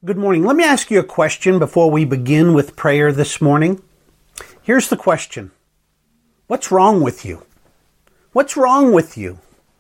Good morning. Let me ask you a question before we begin with prayer this morning. Here's the question. What's wrong with you? What's wrong with you?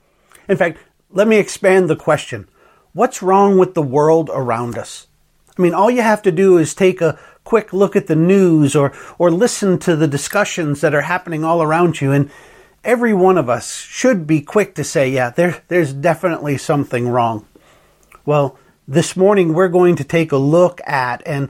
In fact, let me expand the question. What's wrong with the world around us? I mean, all you have to do is take a quick look at the news or listen to the discussions that are happening all around you, and every one of us should be quick to say, yeah, there's definitely something wrong. Well, this morning we're going to take a look at and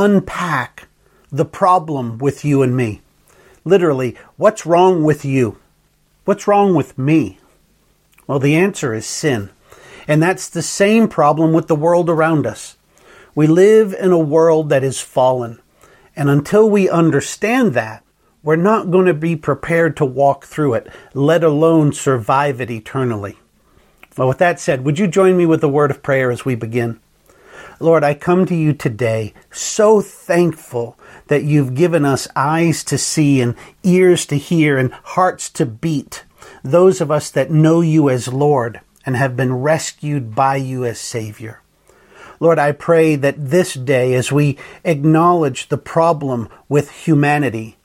unpack the problem with you and me. Literally, what's wrong with you? What's wrong with me? Well, the answer is sin. And that's the same problem with the world around us. We live in a world that is fallen. And until we understand that, we're not going to be prepared to walk through it, let alone survive it eternally. Well, with that said, would you join me with a word of prayer as we begin? Lord, I come to you today so thankful that you've given us eyes to see and ears to hear and hearts to beat, those of us that know you as Lord and have been rescued by you as Savior. Lord, I pray that this day, as we acknowledge the problem with humanity,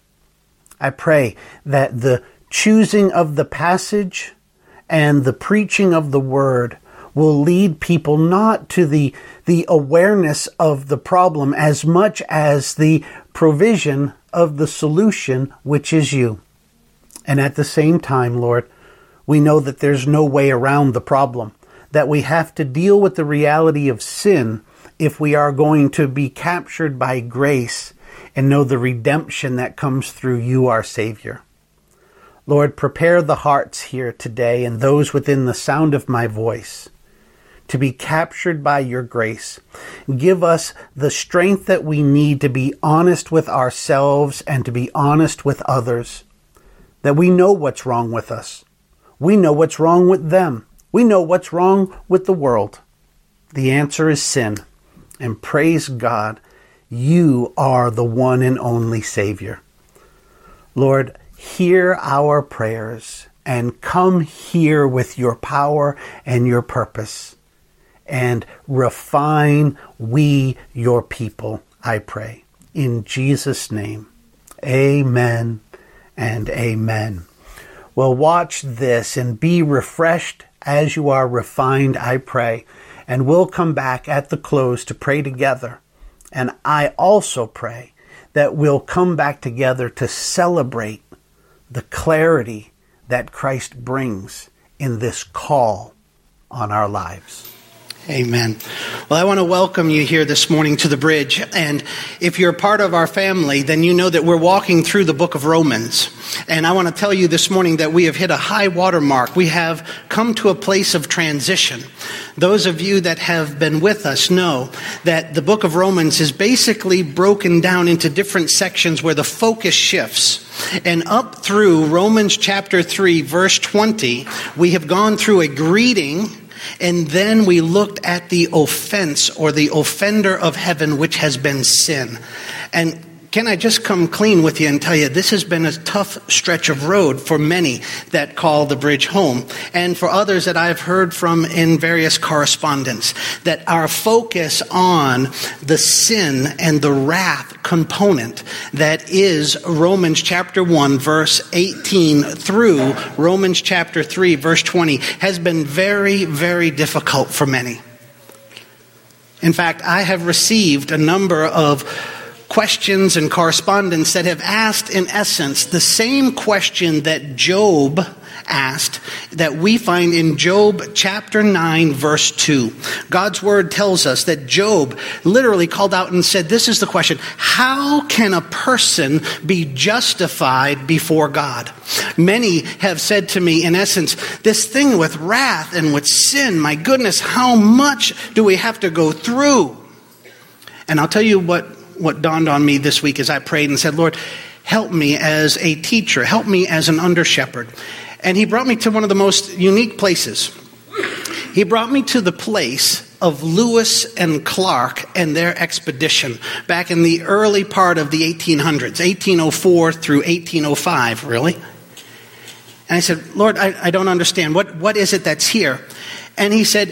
I pray that the choosing of the passage and the preaching of the word will lead people not to the awareness of the problem as much as the provision of the solution, which is you. And at the same time, Lord, we know that there's no way around the problem, that we have to deal with the reality of sin if we are going to be captured by grace and know the redemption that comes through you, our Savior. Lord, prepare the hearts here today and those within the sound of my voice to be captured by your grace. Give us the strength that we need to be honest with ourselves and to be honest with others, that we know what's wrong with us. We know what's wrong with them. We know what's wrong with the world. The answer is sin. And praise God, you are the one and only Savior. Lord, hear our prayers and come here with your power and your purpose. And refine we your people, I pray. In Jesus' name, amen and amen. Well, watch this and be refreshed as you are refined, I pray. And we'll come back at the close to pray together. And I also pray that we'll come back together to celebrate the clarity that Christ brings in this call on our lives. Amen. Well, I want to welcome you here this morning to the bridge. And if you're part of our family, then you know that we're walking through the book of Romans. And I want to tell you this morning that we have hit a high water mark. We have come to a place of transition. Those of you that have been with us know that the book of Romans is basically broken down into different sections where the focus shifts. And up through Romans chapter 3, verse 20, we have gone through a greeting. And then we looked at the offense or the offender of heaven, which has been sin. And can I just come clean with you and tell you, this has been a tough stretch of road for many that call the bridge home. And for others that I've heard from in various correspondence, that our focus on the sin and the wrath component that is Romans chapter 1, verse 18 through Romans chapter 3, verse 20 has been very, very difficult for many. In fact, I have received a number of questions and correspondence that have asked, in essence, the same question that Job asked, that we find in Job chapter 9, verse 2. God's word tells us that Job literally called out and said, this is the question: how can a person be justified before God? Many have said to me, in essence, this thing with wrath and with sin, my goodness, how much do we have to go through? And I'll tell you what dawned on me this week as I prayed and said, Lord, help me as a teacher, help me as an under-shepherd. And he brought me to one of the most unique places. He brought me to the place of Lewis and Clark and their expedition back in the early part of the 1800s, 1804 through 1805, really. And I said, Lord, I don't understand. What is it that's here? And he said,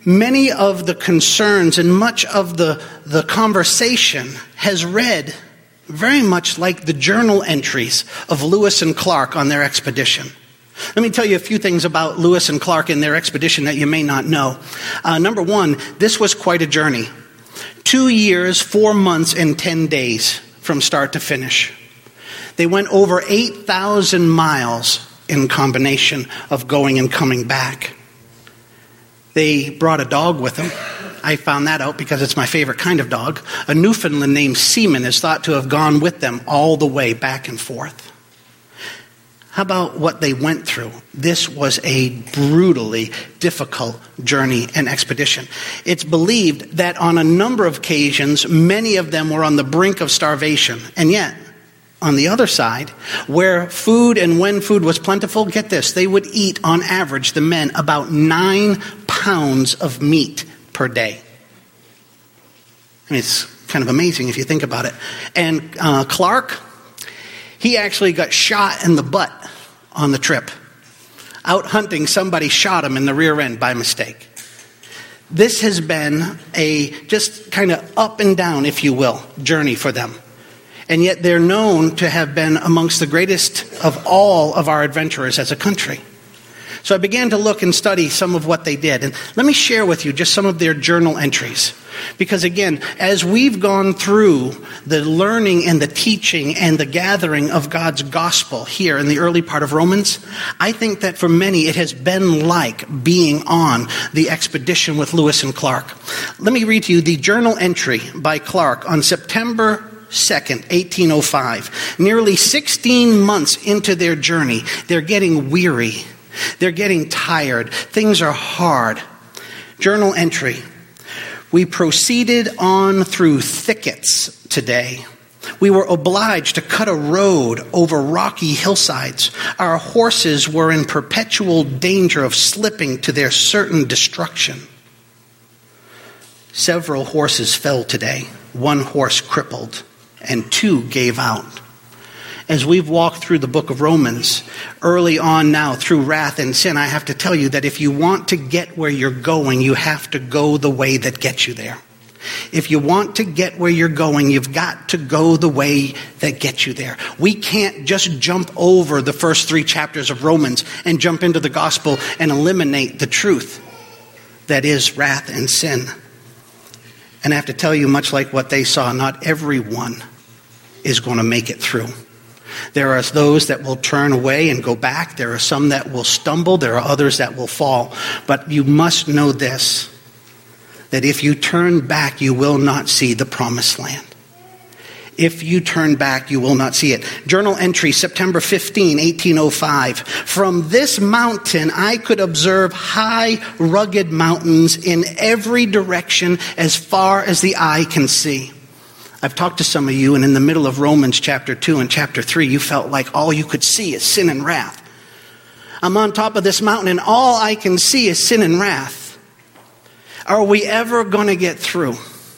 Many of the concerns and much of the conversation has read very much like the journal entries of Lewis and Clark on their expedition. Let me tell you a few things about Lewis and Clark and their expedition that you may not know. Number one, this was quite a journey. 2 years, 4 months, and 10 days from start to finish. They went over 8,000 miles in combination of going and coming back. They brought a dog with them. I found that out because it's my favorite kind of dog. A Newfoundland named Seaman is thought to have gone with them all the way back and forth. How about what they went through? This was a brutally difficult journey and expedition. It's believed that on a number of occasions, many of them were on the brink of starvation. And yet, on the other side, where food and when food was plentiful, get this, they would eat on average, the men, about 9 pounds of meat per day. I mean, it's kind of amazing if you think about it. And Clark, he actually got shot in the butt on the trip. Out hunting, somebody shot him in the rear end by mistake. This has been a just kind of up and down, if you will, journey for them. And yet they're known to have been amongst the greatest of all of our adventurers as a country. So I began to look and study some of what they did. And let me share with you just some of their journal entries. Because again, as we've gone through the learning and the teaching and the gathering of God's gospel here in the early part of Romans, I think that for many it has been like being on the expedition with Lewis and Clark. Let me read to you the journal entry by Clark on September 2nd, 1805. Nearly 16 months into their journey, they're getting weary. They're getting tired. Things are hard. Journal entry. We proceeded on through thickets today. We were obliged to cut a road over rocky hillsides. Our horses were in perpetual danger of slipping to their certain destruction. Several horses fell today. 1 horse crippled, and 2 gave out. As we've walked through the book of Romans, early on now through wrath and sin, I have to tell you that if you want to get where you're going, you have to go the way that gets you there. If you want to get where you're going, you've got to go the way that gets you there. We can't just jump over the first 3 chapters of Romans and jump into the gospel and eliminate the truth that is wrath and sin. And I have to tell you, much like what they saw, not everyone is going to make it through. There are those that will turn away and go back. There are some that will stumble. There are others that will fall. But you must know this, that if you turn back, you will not see the promised land. If you turn back, you will not see it. Journal entry, September 15, 1805. From this mountain, I could observe high, rugged mountains in every direction as far as the eye can see. I've talked to some of you, and in the middle of Romans chapter 2 and chapter 3, you felt like all you could see is sin and wrath. I'm on top of this mountain, and all I can see is sin and wrath. Are we ever going to get through?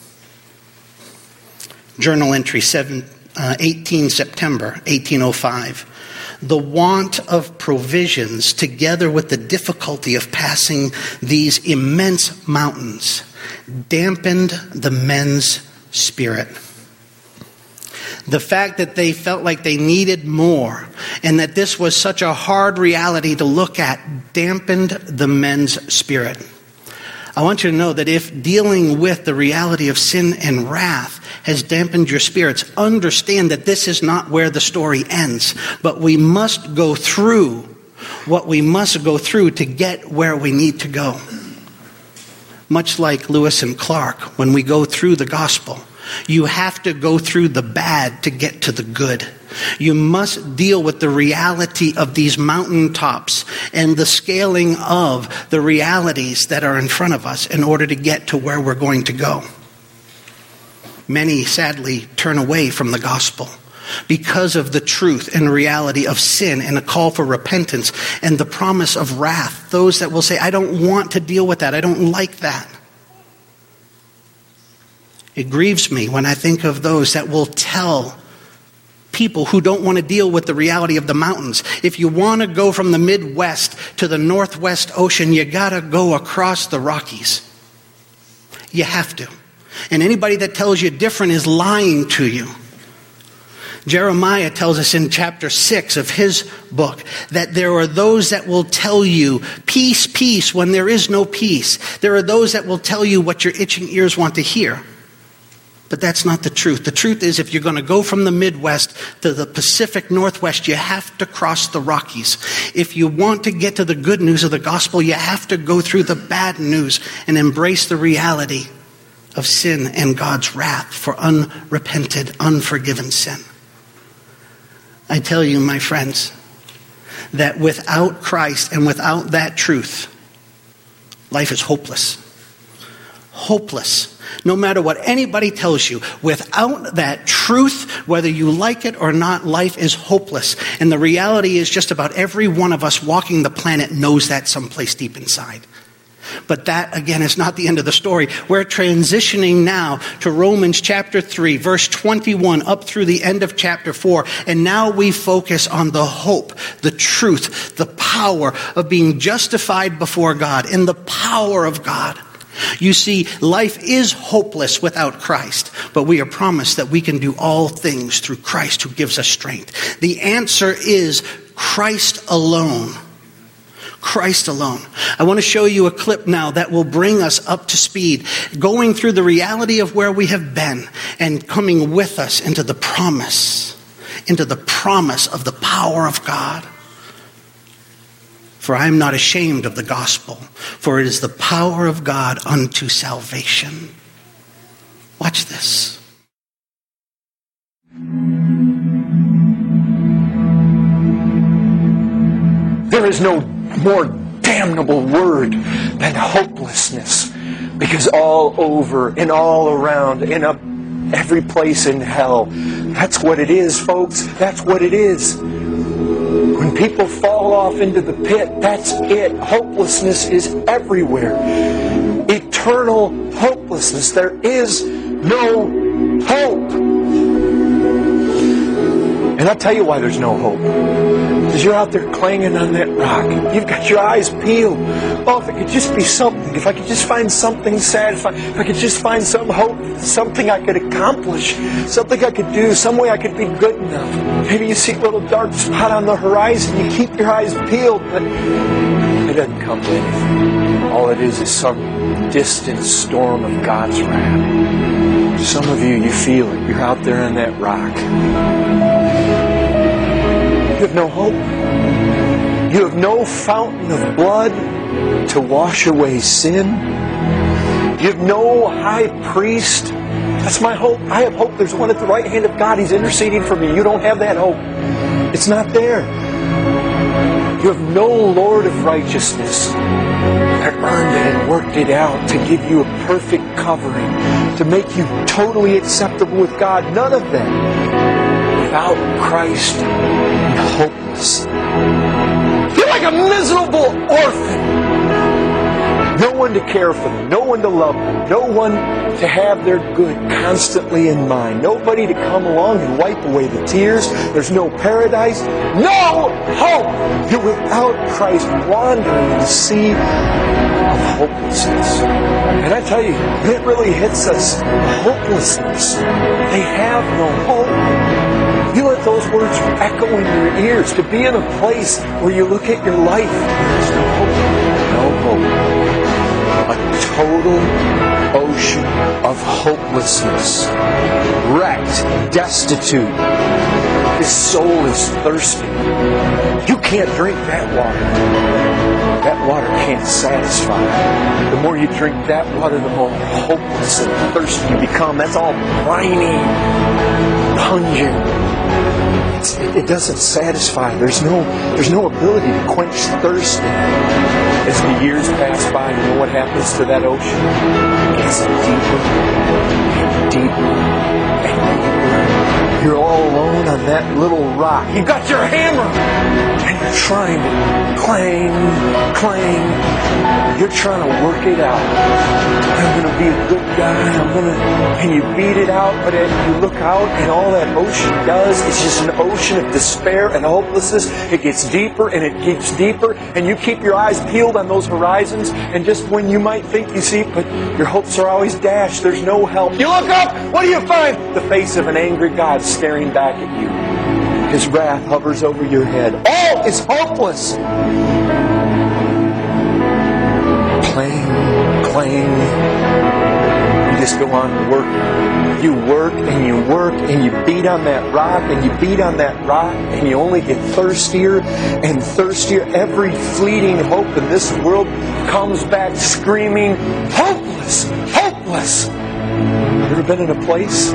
Journal entry, 18 September 1805. The want of provisions, together with the difficulty of passing these immense mountains, dampened the men's spirit. The fact that they felt like they needed more and that this was such a hard reality to look at dampened the men's spirit. I want you to know that if dealing with the reality of sin and wrath has dampened your spirits, understand that this is not where the story ends, but we must go through what we must go through to get where we need to go. Much like Lewis and Clark, when we go through the gospel, you have to go through the bad to get to the good. You must deal with the reality of these mountaintops and the scaling of the realities that are in front of us in order to get to where we're going to go. Many, sadly, turn away from the gospel because of the truth and reality of sin and a call for repentance and the promise of wrath. Those that will say, I don't want to deal with that. I don't like that. It grieves me when I think of those that will tell people who don't want to deal with the reality of the mountains. If you want to go from the Midwest to the Northwest Ocean, you got to go across the Rockies. You have to. And anybody that tells you different is lying to you. Jeremiah tells us in chapter 6 of his book that there are those that will tell you, peace, peace, when there is no peace. There are those that will tell you what your itching ears want to hear. But that's not the truth. The truth is, if you're going to go from the Midwest to the Pacific Northwest, you have to cross the Rockies. If you want to get to the good news of the gospel, you have to go through the bad news and embrace the reality of sin and God's wrath for unrepented, unforgiven sin. I tell you, my friends, that without Christ and without that truth, life is hopeless. Hopeless. No matter what anybody tells you, without that truth, whether you like it or not, life is hopeless. And the reality is just about every one of us walking the planet knows that someplace deep inside. But that, again, is not the end of the story. We're transitioning now to Romans chapter 3, verse 21, up through the end of chapter 4. And now we focus on the hope, the truth, the power of being justified before God, in the power of God. You see, life is hopeless without Christ, but we are promised that we can do all things through Christ who gives us strength. The answer is Christ alone. Christ alone. I want to show you a clip now that will bring us up to speed, going through the reality of where we have been and coming with us into the promise of the power of God. For I am not ashamed of the gospel, for it is the power of God unto salvation. Watch this. There is no more damnable word than hopelessness, because all over and all around in every place in hell, that's what it is, folks. That's what it is. When people fall off into the pit, that's it. Hopelessness is everywhere. Eternal hopelessness. There is no hope. And I'll tell you why there's no hope. Because you're out there clanging on that rock. You've got your eyes peeled. Oh, if it could just be something. If I could just find something satisfying. If I could just find some hope. Something I could accomplish. Something I could do. Some way I could be good enough. Maybe you see a little dark spot on the horizon. You keep your eyes peeled. But it doesn't come to anything. All it is some distant storm of God's wrath. Some of you feel it. You're out there on that rock. You have no hope. You have no fountain of blood to wash away sin. You have no high priest. That's my hope. I have hope. There's one at the right hand of God. He's interceding for me. You don't have that hope. It's not there. You have no Lord of righteousness that earned it and worked it out to give you a perfect covering, to make you totally acceptable with God. None of that. Without Christ, you're hopeless. You're like a miserable orphan. No one to care for them, no one to love them, no one to have their good constantly in mind, nobody to come along and wipe away the tears. There's no paradise, no hope. You're without Christ, wandering in the sea of hopelessness. And I tell you, it really hits us. Hopelessness. They have no hope. You let those words echo in your ears, to be in a place where you look at your life, there's no hope. No hope. A total ocean of hopelessness. Wrecked, destitute. His soul is thirsty. You can't drink that water. That water can't satisfy. The more you drink that water, the more hopeless and thirsty you become. That's all briny, pungent. It doesn't satisfy. There's no ability to quench thirst. As the years pass by, you know what happens to that ocean? It gets deeper and deeper and deeper. You're all alone on that little rock. You got your hammer, and you're trying to clang. You're trying to work it out. I'm going to be a good God, and you beat it out, but you look out and all that ocean does is just an ocean of despair and hopelessness. It gets deeper and it gets deeper, and you keep your eyes peeled on those horizons, and just when you might think you see, but your hopes are always dashed. There's no help. You look up, what do you find? The face of an angry God staring back at you. His wrath hovers over your head. All is hopeless. Clang. You just go on to work. You work and you work and you beat on that rock and you beat on that rock and you only get thirstier and thirstier. Every fleeting hope in this world comes back screaming, hopeless, hopeless. You ever been in a place?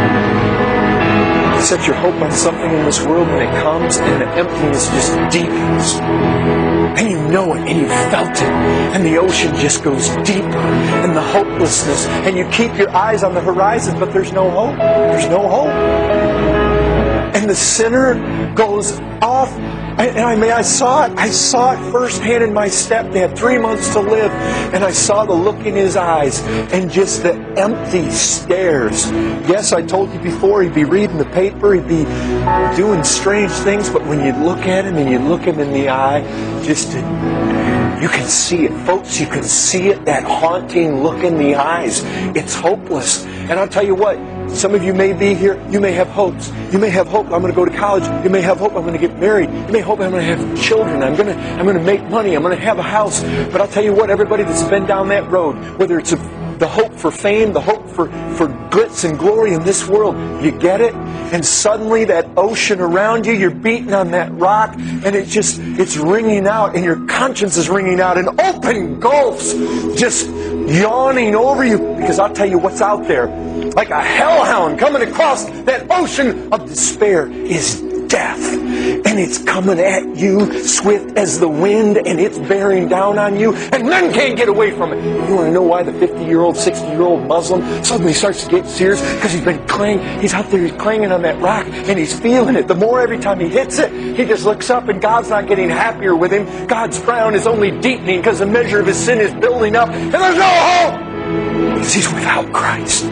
You set your hope on something in this world and it comes and the emptiness just deepens. And you know it, and you felt it, and the ocean just goes deeper, and the hopelessness, and you keep your eyes on the horizon, but there's no hope. There's no hope. And the sinner goes off, and I saw it firsthand in my stepdad, 3 months to live, and I saw the look in his eyes, and just the empty stares. Yes, I told you before, he'd be reading the paper, he'd be doing strange things, but when you look at him and you look him in the eye, you can see it, folks. You can see it, that haunting look in the eyes. It's hopeless. And I'll tell you what, some of you may be here, you may have hopes. You may have hope, I'm going to go to college. You may have hope, I'm going to get married. You may hope, I'm going to have children. I'm going to make money. I'm going to have a house. But I'll tell you what, everybody that's been down that road, whether it's the hope for fame, the hope for glitz and glory in this world, you get it? And suddenly that ocean around you, you're beating on that rock, and it's ringing out, and your conscience is ringing out, and open gulfs just yawning over you. Because I'll tell you what's out there, like a hellhound coming across that ocean of despair, is death. And it's coming at you swift as the wind, and it's bearing down on you, and none can't get away from it. You want to know why the 50-year-old, 60-year-old Muslim suddenly starts to get serious? Because he's out there, he's clanging on that rock, and he's feeling it. The more every time he hits it, he just looks up, and God's not getting happier with him. God's frown is only deepening because the measure of his sin is building up, and there's no hope because he's without Christ.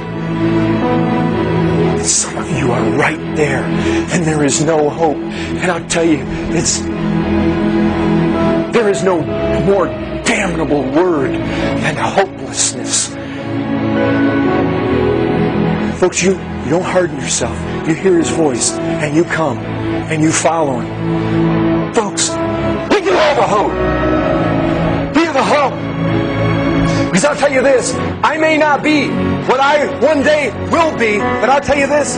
Some of you are right there, and there is no hope. And I'll tell you, there is no more damnable word than hopelessness. Folks, you don't harden yourself. You hear his voice, and you come, and you follow him. Folks, we do have a hope. We have a hope. Because I'll tell you this, I may not be what I one day will be, but I'll tell you this,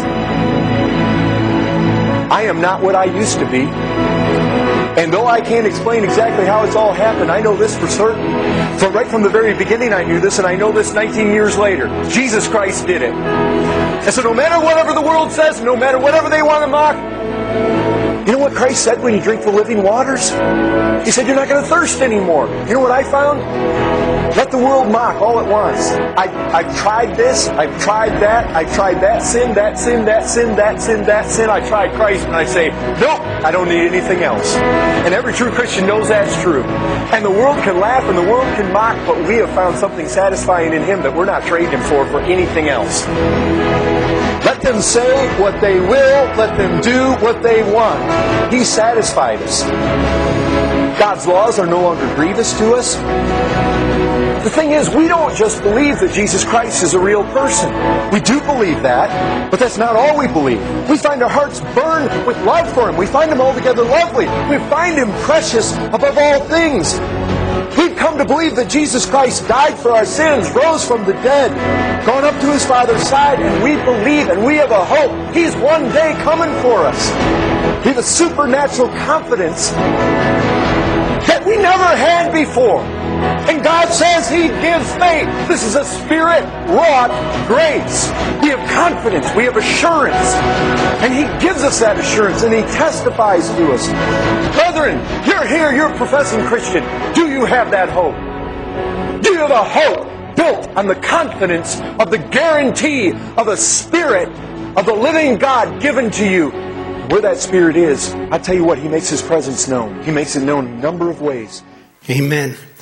I am not what I used to be. And though I can't explain exactly how it's all happened, I know this for certain. Right from the very beginning I knew this, and I know this 19 years later. Jesus Christ did it. And so no matter whatever the world says, no matter whatever they want to mock, you know what Christ said when you drink the living waters? He said, you're not going to thirst anymore. You know what I found? Let the world mock all it wants. I've tried this, I've tried that, I've tried that sin, that sin, that sin, that sin, that sin. I tried Christ, and I say, nope, I don't need anything else. And every true Christian knows that's true. And the world can laugh and the world can mock, but we have found something satisfying in Him that we're not trading Him for anything else. Let them say what they will, let them do what they want. He satisfied us. God's laws are no longer grievous to us. The thing is, we don't just believe that Jesus Christ is a real person. We do believe that, but that's not all we believe. We find our hearts burn with love for Him. We find Him altogether lovely. We find Him precious above all things. We've come to believe that Jesus Christ died for our sins, rose from the dead, gone up to His Father's side, and we believe and we have a hope. He's one day coming for us. We have a supernatural confidence that we never had before. And God says He gives faith. This is a Spirit-wrought grace. We have confidence. We have assurance. And He gives us that assurance, and He testifies to us. Brethren, you're here, you're a professing Christian. Do you have that hope? Do you have a hope built on the confidence of the guarantee of a Spirit of the living God given to you? Where that Spirit is, I'll tell you what, He makes His presence known. He makes it known in a number of ways. Amen.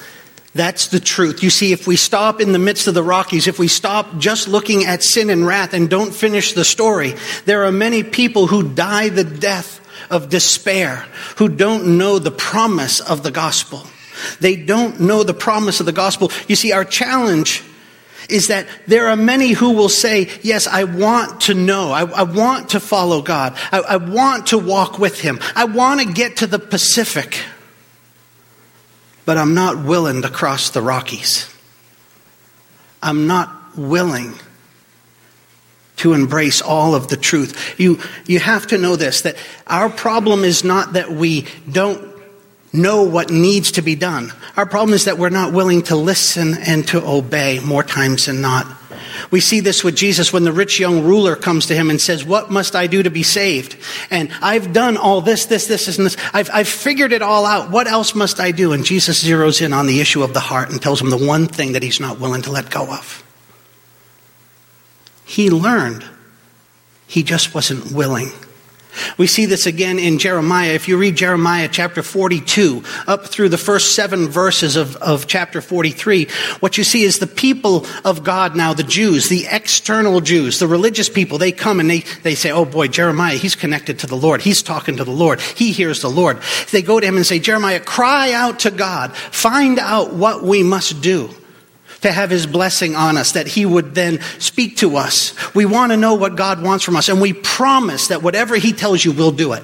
That's the truth. You see, if we stop in the midst of the Rockies, if we stop just looking at sin and wrath and don't finish the story, there are many people who die the death of despair, who don't know the promise of the gospel. They don't know the promise of the gospel. You see, our challenge is that there are many who will say, yes, I want to know. I want to follow God. I want to walk with him. I want to get to the Pacific. But I'm not willing to cross the Rockies. I'm not willing to embrace all of the truth. You have to know this, that our problem is not that we don't know what needs to be done. Our problem is that we're not willing to listen and to obey more times than not. We see this with Jesus when the rich young ruler comes to him and says, what must I do to be saved? And I've done all this, and this. I've figured it all out. What else must I do? And Jesus zeroes in on the issue of the heart and tells him the one thing that he's not willing to let go of. He learned. He just wasn't willing. We see this again in Jeremiah. If you read Jeremiah chapter 42, up through the first 7 verses of chapter 43, what you see is the people of God now, the Jews, the external Jews, the religious people, they come and they say, oh boy, Jeremiah, he's connected to the Lord. He's talking to the Lord. He hears the Lord. They go to him and say, Jeremiah, cry out to God. Find out what we must do to have his blessing on us, that he would then speak to us. We want to know what God wants from us, and we promise that whatever he tells you, we'll do it.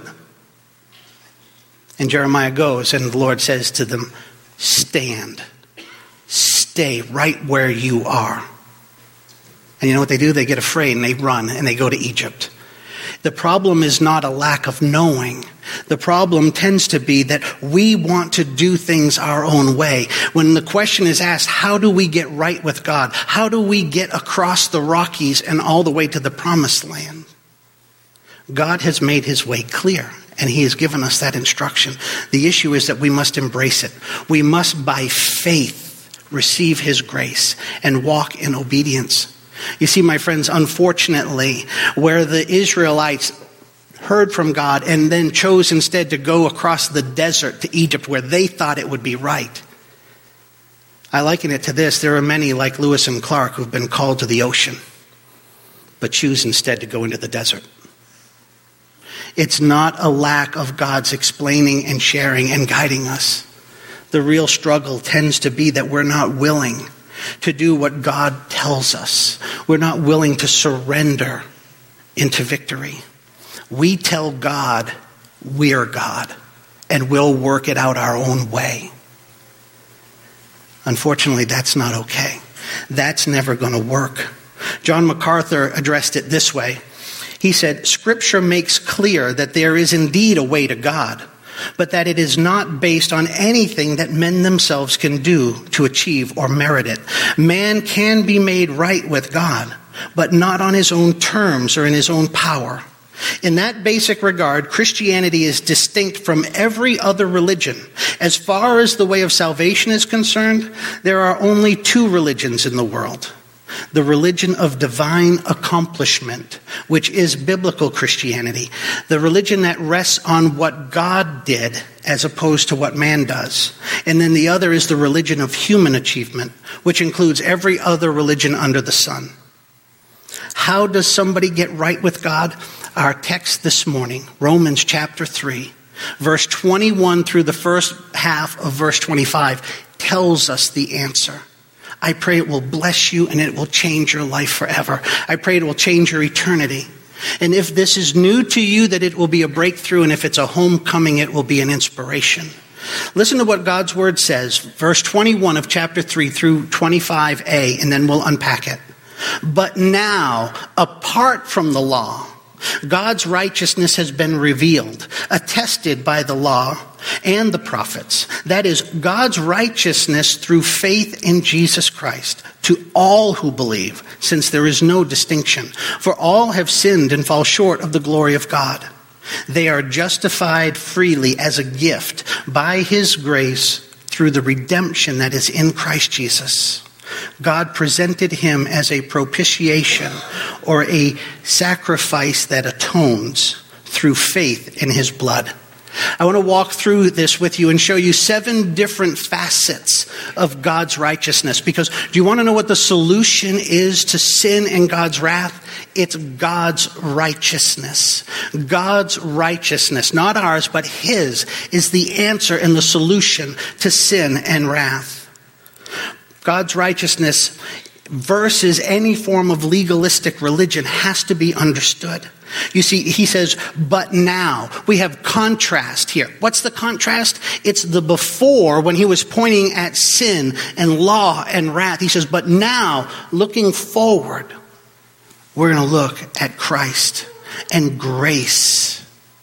And Jeremiah goes, and the Lord says to them, stand. Stay right where you are. And you know what they do? They get afraid, and they run, and they go to Egypt. The problem is not a lack of knowing. The problem tends to be that we want to do things our own way. When the question is asked, how do we get right with God? How do we get across the Rockies and all the way to the promised land? God has made his way clear, and he has given us that instruction. The issue is that we must embrace it. We must, by faith, receive his grace and walk in obedience. You see, my friends, unfortunately, where the Israelites heard from God and then chose instead to go across the desert to Egypt where they thought it would be right, I liken it to this. There are many like Lewis and Clark who've been called to the ocean, but choose instead to go into the desert. It's not a lack of God's explaining and sharing and guiding us. The real struggle tends to be that we're not willing to do what God tells us. We're not willing to surrender into victory. We tell God we're God and we'll work it out our own way. Unfortunately, that's not okay. That's never going to work. John MacArthur addressed it this way. He said, Scripture makes clear that there is indeed a way to God, but that it is not based on anything that men themselves can do to achieve or merit it. Man can be made right with God, but not on his own terms or in his own power. In that basic regard, Christianity is distinct from every other religion. As far as the way of salvation is concerned, there are only 2 religions in the world. The religion of divine accomplishment, which is biblical Christianity. The religion that rests on what God did as opposed to what man does. And then the other is the religion of human achievement, which includes every other religion under the sun. How does somebody get right with God? Our text this morning, Romans chapter 3, verse 21 through the first half of verse 25, tells us the answer. I pray it will bless you and it will change your life forever. I pray it will change your eternity. And if this is new to you, that it will be a breakthrough. And if it's a homecoming, it will be an inspiration. Listen to what God's word says, verse 21 of chapter 3 through 25a, and then we'll unpack it. But now, apart from the law, God's righteousness has been revealed, attested by the law and the prophets. That is, God's righteousness through faith in Jesus Christ to all who believe, since there is no distinction. For all have sinned and fall short of the glory of God. They are justified freely as a gift by his grace through the redemption that is in Christ Jesus. God presented him as a propitiation, or a sacrifice that atones, through faith in his blood. I want to walk through this with you and show you 7 different facets of God's righteousness. Because do you want to know what the solution is to sin and God's wrath? It's God's righteousness. God's righteousness, not ours, but His, is the answer and the solution to sin and wrath. God's righteousness versus any form of legalistic religion has to be understood. You see, he says, but now. We have contrast here. What's the contrast? It's the before, when he was pointing at sin and law and wrath. He says, but now, looking forward, we're going to look at Christ and grace.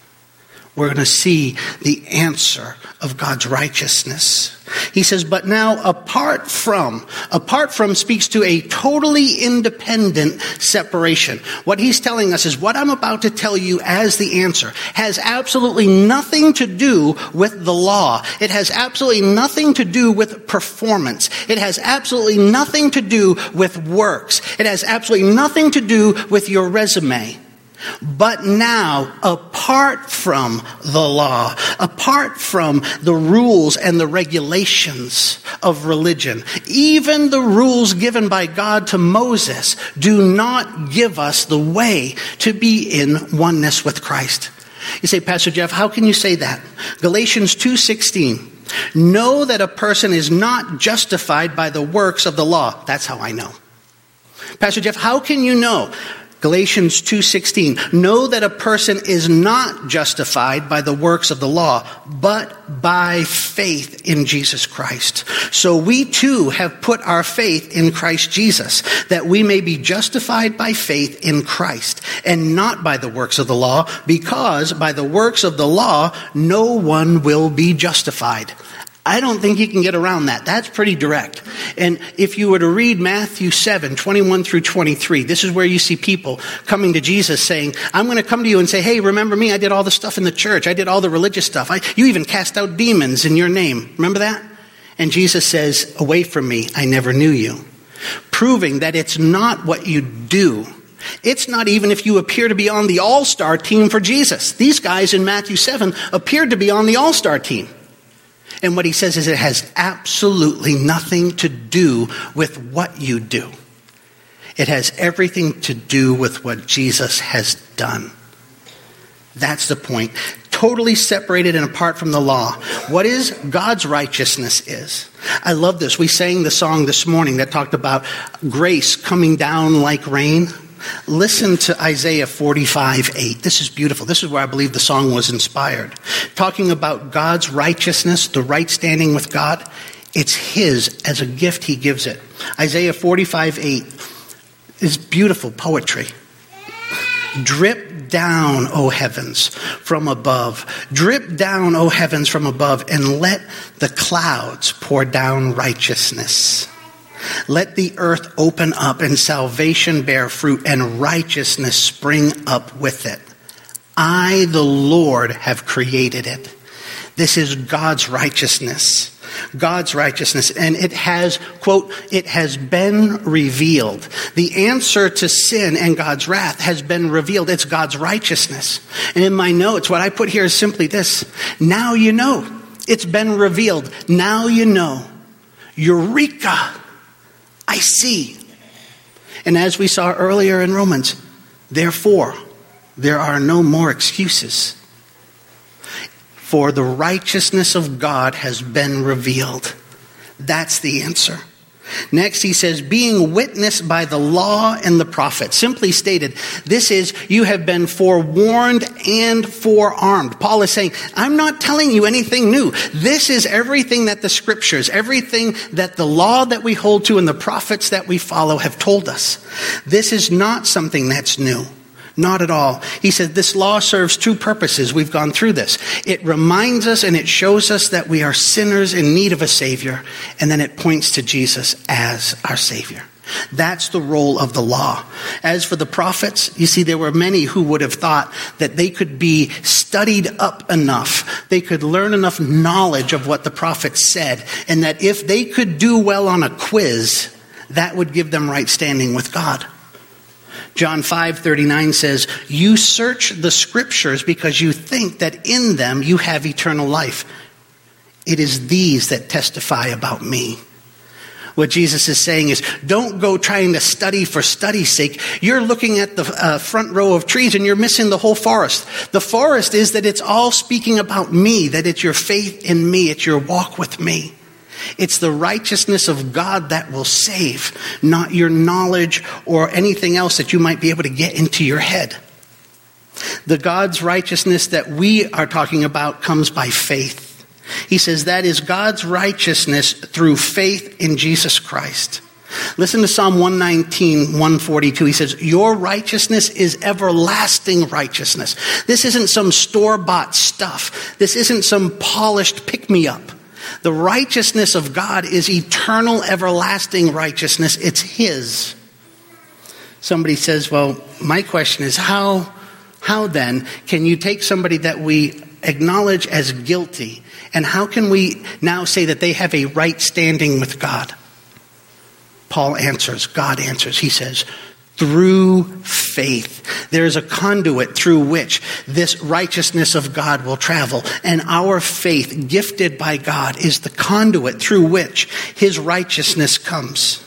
We're going to see the answer of God's righteousness. He says, but now apart from speaks to a totally independent separation. What he's telling us is what I'm about to tell you as the answer has absolutely nothing to do with the law. It has absolutely nothing to do with performance. It has absolutely nothing to do with works. It has absolutely nothing to do with your resume. But now, apart from the law, apart from the rules and the regulations of religion, even the rules given by God to Moses do not give us the way to be in oneness with Christ. You say, Pastor Jeff, how can you say that? Galatians 2:16. Know that a person is not justified by the works of the law. That's how I know. Pastor Jeff, how can you know? Galatians 2:16, know that a person is not justified by the works of the law, but by faith in Jesus Christ. So we too have put our faith in Christ Jesus, that we may be justified by faith in Christ, and not by the works of the law, because by the works of the law, no one will be justified. I don't think you can get around that. That's pretty direct. And if you were to read Matthew 7:21 through 23, this is where you see people coming to Jesus saying, I'm going to come to you and say, hey, remember me? I did all the stuff in the church. I did all the religious stuff. You even cast out demons in your name. Remember that? And Jesus says, away from me, I never knew you. Proving that it's not what you do. It's not even if you appear to be on the all-star team for Jesus. These guys in Matthew 7 appeared to be on the all-star team. And what he says is it has absolutely nothing to do with what you do. It has everything to do with what Jesus has done. That's the point. Totally separated and apart from the law. What is God's righteousness is. I love this. We sang the song this morning that talked about grace coming down like rain. Listen to Isaiah 45:8. This is beautiful. This is where I believe the song was inspired. Talking about God's righteousness, the right standing with God. It's His as a gift He gives it. Isaiah 45:8 is beautiful poetry. Drip down, O heavens, from above. Drip down, O heavens, from above, and let the clouds pour down righteousness. Let the earth open up and salvation bear fruit and righteousness spring up with it. I, the Lord, have created it. This is God's righteousness. God's righteousness. And it has, quote, it has been revealed. The answer to sin and God's wrath has been revealed. It's God's righteousness. And in my notes, what I put here is simply this. Now you know. It's been revealed. Now you know. Eureka! I see. And as we saw earlier in Romans, therefore, there are no more excuses. For the righteousness of God has been revealed. That's the answer. Next, he says, being witnessed by the law and the prophets. Simply stated, this is, you have been forewarned and forearmed. Paul is saying, I'm not telling you anything new. This is everything that the scriptures, everything that the law that we hold to and the prophets that we follow have told us. This is not something that's new. Not at all. He said this law serves two purposes. We've gone through this. It reminds us and it shows us that we are sinners in need of a Savior. And then it points to Jesus as our Savior. That's the role of the law. As for the prophets, you see, there were many who would have thought that they could be studied up enough. They could learn enough knowledge of what the prophets said. And that if they could do well on a quiz, that would give them right standing with God. John 5:39 says, "You search the scriptures because you think that in them you have eternal life. It is these that testify about me." What Jesus is saying is, don't go trying to study for study's sake. You're looking at the front row of trees and you're missing the whole forest. The forest is that it's all speaking about me, that it's your faith in me, it's your walk with me. It's the righteousness of God that will save, not your knowledge or anything else that you might be able to get into your head. The God's righteousness that we are talking about comes by faith. He says that is God's righteousness through faith in Jesus Christ. Listen to Psalm 119, 142. He says, your righteousness is everlasting righteousness. This isn't some store-bought stuff. This isn't some polished pick-me-up. The righteousness of God is eternal, everlasting righteousness. It's His. Somebody says, well, my question is, how then can you take somebody that we acknowledge as guilty, and how can we now say that they have a right standing with God? Paul answers, God answers. He says, through faith. There is a conduit through which this righteousness of God will travel. And our faith, gifted by God, is the conduit through which His righteousness comes.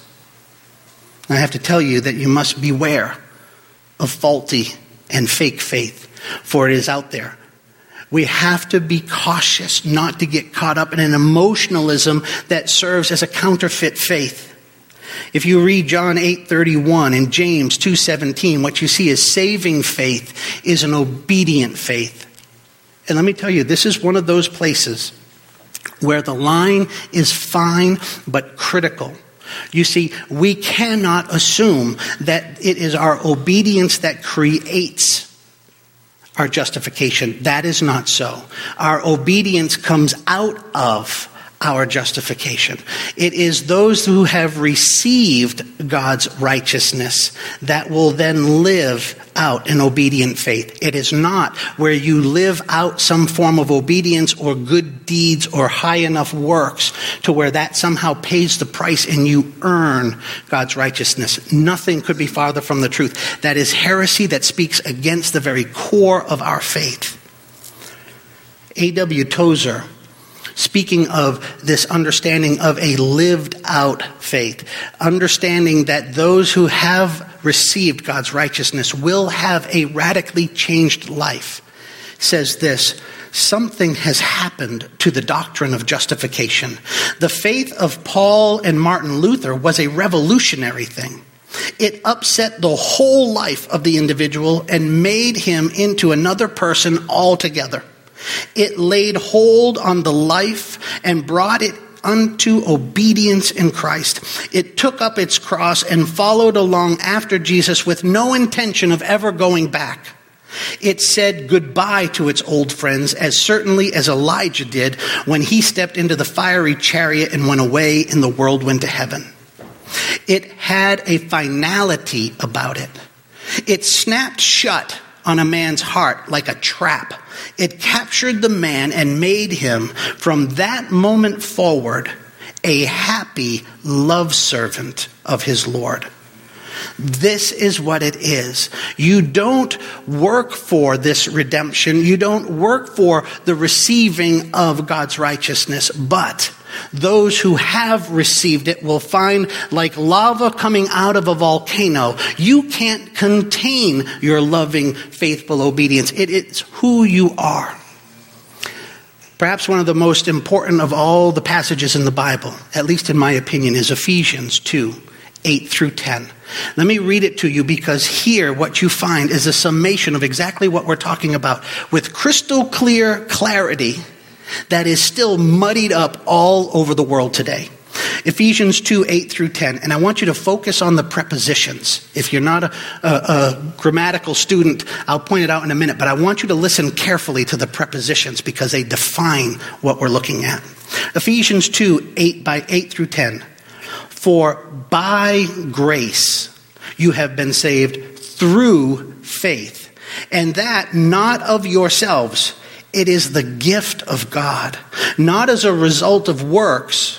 I have to tell you that you must beware of faulty and fake faith, for it is out there. We have to be cautious not to get caught up in an emotionalism that serves as a counterfeit faith. If you read John 8:31 and James 2:17, what you see is saving faith is an obedient faith. And let me tell you, this is one of those places where the line is fine but critical. You see, we cannot assume that it is our obedience that creates our justification. That is not so. Our obedience comes out of our justification. It is those who have received God's righteousness that will then live out an obedient faith. It is not where you live out some form of obedience or good deeds or high enough works to where that somehow pays the price and you earn God's righteousness. Nothing could be farther from the truth. That is heresy that speaks against the very core of our faith. A.W. Tozer, speaking of this understanding of a lived out faith, understanding that those who have received God's righteousness will have a radically changed life, says this: something has happened to the doctrine of justification. The faith of Paul and Martin Luther was a revolutionary thing. It upset the whole life of the individual and made him into another person altogether. It laid hold on the life and brought it unto obedience in Christ. It took up its cross and followed along after Jesus with no intention of ever going back. It said goodbye to its old friends as certainly as Elijah did when he stepped into the fiery chariot and went away in the whirlwind to heaven. It had a finality about it. It snapped shut on a man's heart like a trap. It captured the man and made him, from that moment forward, a happy love servant of his Lord. This is what it is. You don't work for this redemption. You don't work for the receiving of God's righteousness, but those who have received it will find, like lava coming out of a volcano, you can't contain your loving, faithful obedience. It is who you are. Perhaps one of the most important of all the passages in the Bible, at least in my opinion, is Ephesians 2:8-10. Let me read it to you, because here what you find is a summation of exactly what we're talking about with crystal clear clarity that is still muddied up all over the world today. Ephesians 2:8-10. And I want you to focus on the prepositions. If you're not a grammatical student, I'll point it out in a minute, but I want you to listen carefully to the prepositions because they define what we're looking at. Ephesians 2:8-10. For by grace you have been saved through faith, and that not of yourselves. It is the gift of God, not as a result of works,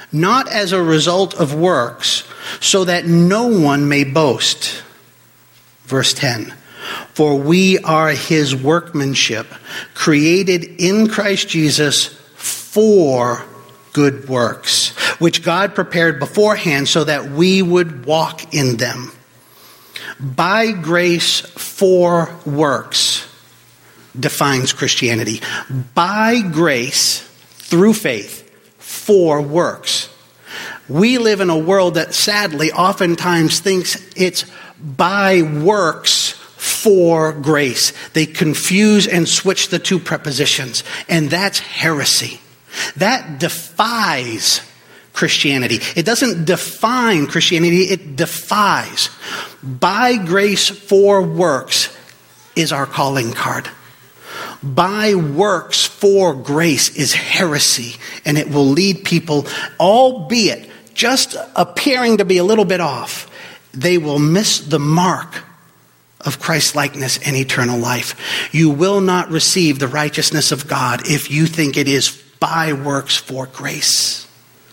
so that no one may boast. Verse 10, for we are his workmanship, created in Christ Jesus for good works, which God prepared beforehand so that we would walk in them. By grace for works defines Christianity. By grace, through faith, for works. We live in a world that sadly oftentimes thinks it's by works for grace. They confuse and switch the two prepositions, and that's heresy. That defies Christianity. It doesn't define Christianity, it defies. By grace for works is our calling card. By works for grace is heresy, and it will lead people, albeit just appearing to be a little bit off, they will miss the mark of Christ-likeness and eternal life. You will not receive the righteousness of God if you think it is by works for grace.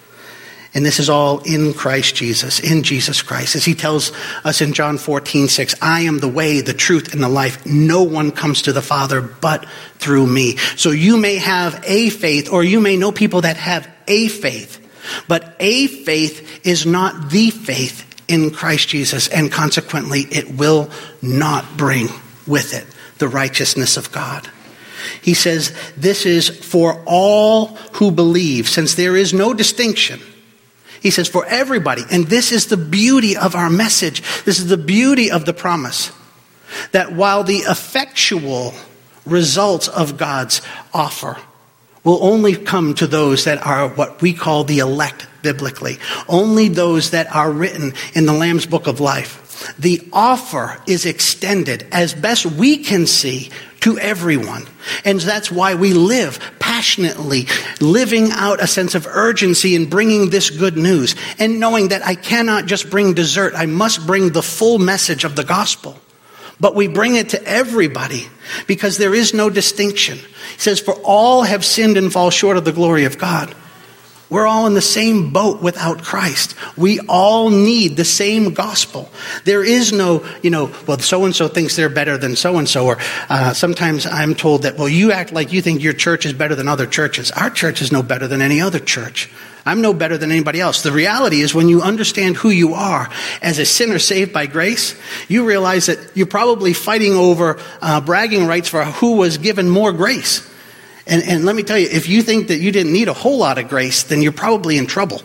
And this is all in Christ Jesus, in Jesus Christ. As he tells us in John 14:6, I am the way, the truth, and the life. No one comes to the Father but through me. So you may have a faith, or you may know people that have a faith. But a faith is not the faith in Christ Jesus, and consequently it will not bring with it the righteousness of God. He says this is for all who believe, since there is no distinction. He says for everybody, and this is the beauty of our message. This is the beauty of the promise, that while the effectual results of God's offer will only come to those that are what we call the elect biblically, only those that are written in the Lamb's Book of Life, the offer is extended as best we can see to everyone. And that's why we live passionately, living out a sense of urgency in bringing this good news, and knowing that I cannot just bring dessert, I must bring the full message of the gospel. But we bring it to everybody because there is no distinction. He says, for all have sinned and fall short of the glory of God. We're all in the same boat without Christ. We all need the same gospel. There is no, well, so-and-so thinks they're better than so-and-so. Or sometimes I'm told that, well, you act like you think your church is better than other churches. Our church is no better than any other church. I'm no better than anybody else. The reality is when you understand who you are as a sinner saved by grace, you realize that you're probably fighting over bragging rights for who was given more grace. And let me tell you, if you think that you didn't need a whole lot of grace, then you're probably in trouble.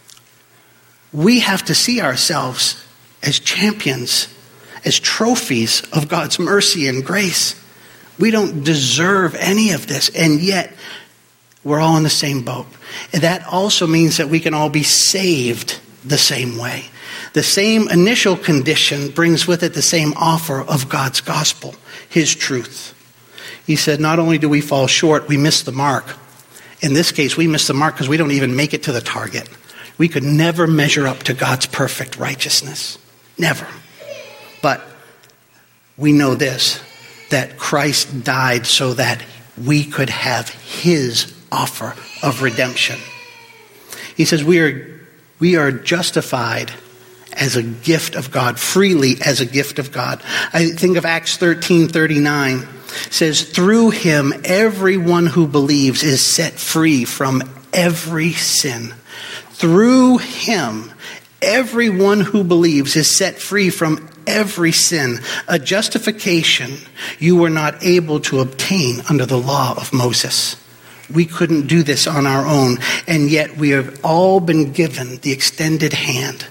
We have to see ourselves as champions, as trophies of God's mercy and grace. We don't deserve any of this, and yet we're all in the same boat. And that also means that we can all be saved the same way. The same initial condition brings with it the same offer of God's gospel, his truth. He said, not only do we fall short, we miss the mark. In this case, we miss the mark because we don't even make it to the target. We could never measure up to God's perfect righteousness. Never. But we know this, that Christ died so that we could have his offer of redemption. He says we are justified as a gift of God, freely as a gift of God. I think of Acts 13:39. It says, through him, everyone who believes is set free from every sin. Through him, everyone who believes is set free from every sin. A justification you were not able to obtain under the law of Moses. We couldn't do this on our own, and yet we have all been given the extended hand.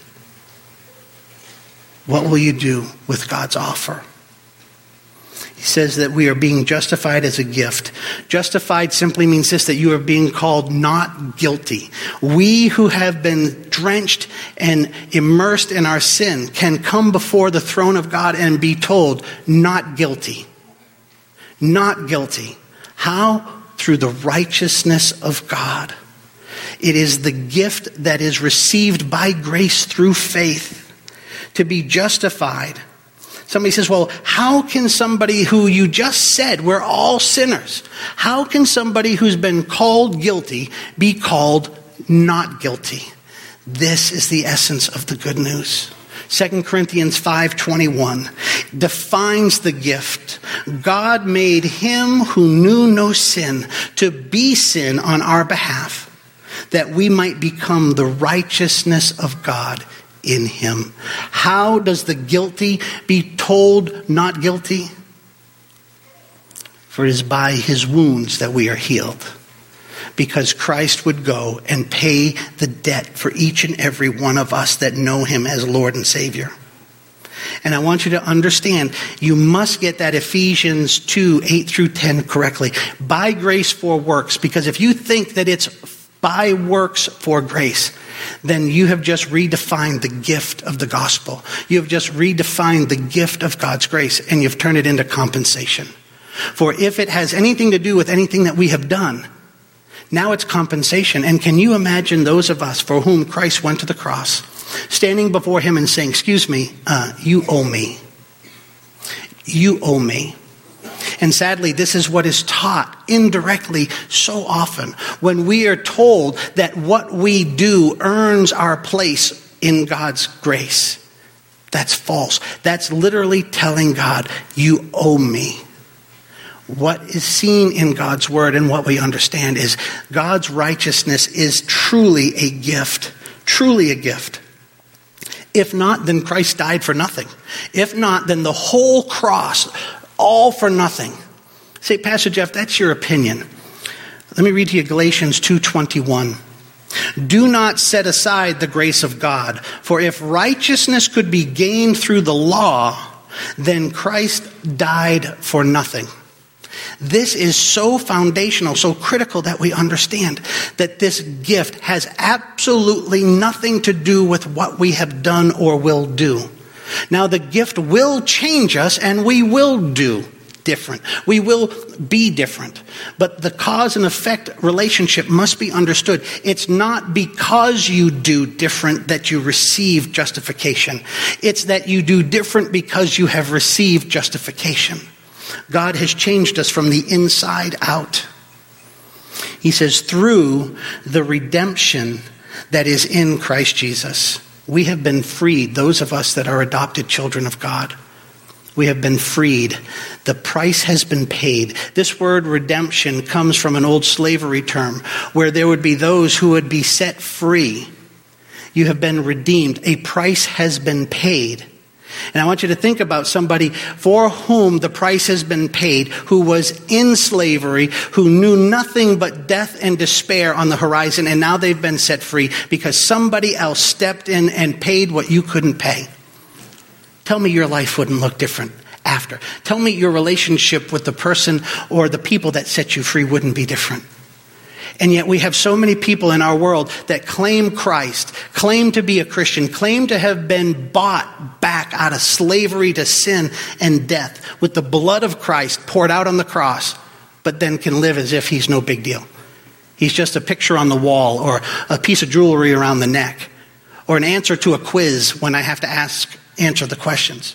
What will you do with God's offer? He says that we are being justified as a gift. Justified simply means this, that you are being called not guilty. We who have been drenched and immersed in our sin can come before the throne of God and be told, not guilty. Not guilty. How? Through the righteousness of God. It is the gift that is received by grace through faith. To be justified. Somebody says, well, how can somebody who you just said, we're all sinners. How can somebody who's been called guilty be called not guilty? This is the essence of the good news. 2 Corinthians 5:21. defines the gift. God made him who knew no sin to be sin on our behalf, that we might become the righteousness of God in him. How does the guilty be told not guilty? For it is by his wounds that we are healed. Because Christ would go and pay the debt for each and every one of us that know him as Lord and Savior. And I want you to understand, you must get that Ephesians 2, 8 through 10 correctly. By grace for works. Because if you think that it's by works for grace, then you have just redefined the gift of the gospel. You have just redefined the gift of God's grace, and you've turned it into compensation. For if it has anything to do with anything that we have done, now it's compensation. And can you imagine those of us for whom Christ went to the cross, standing before him and saying, excuse me, you owe me. You owe me. And sadly, this is what is taught indirectly so often when we are told that what we do earns our place in God's grace. That's false. That's literally telling God, you owe me. What is seen in God's word and what we understand is God's righteousness is truly a gift. Truly a gift. If not, then Christ died for nothing. If not, then the whole cross, all for nothing. Say, Pastor Jeff, that's your opinion. Let me read to you Galatians 2:21. Do not set aside the grace of God, for if righteousness could be gained through the law, then Christ died for nothing. This is so foundational, so critical that we understand that this gift has absolutely nothing to do with what we have done or will do. Now, the gift will change us and we will do different. We will be different. But the cause and effect relationship must be understood. It's not because you do different that you receive justification. It's that you do different because you have received justification. God has changed us from the inside out. He says, through the redemption that is in Christ Jesus, we have been freed, those of us that are adopted children of God. We have been freed. The price has been paid. This word redemption comes from an old slavery term where there would be those who would be set free. You have been redeemed. A price has been paid. And I want you to think about somebody for whom the price has been paid, who was in slavery, who knew nothing but death and despair on the horizon, and now they've been set free because somebody else stepped in and paid what you couldn't pay. Tell me your life wouldn't look different after. Tell me your relationship with the person or the people that set you free wouldn't be different. And yet we have so many people in our world that claim Christ, claim to be a Christian, claim to have been bought back out of slavery to sin and death with the blood of Christ poured out on the cross, but then can live as if he's no big deal. He's just a picture on the wall or a piece of jewelry around the neck or an answer to a quiz when I have to answer the questions.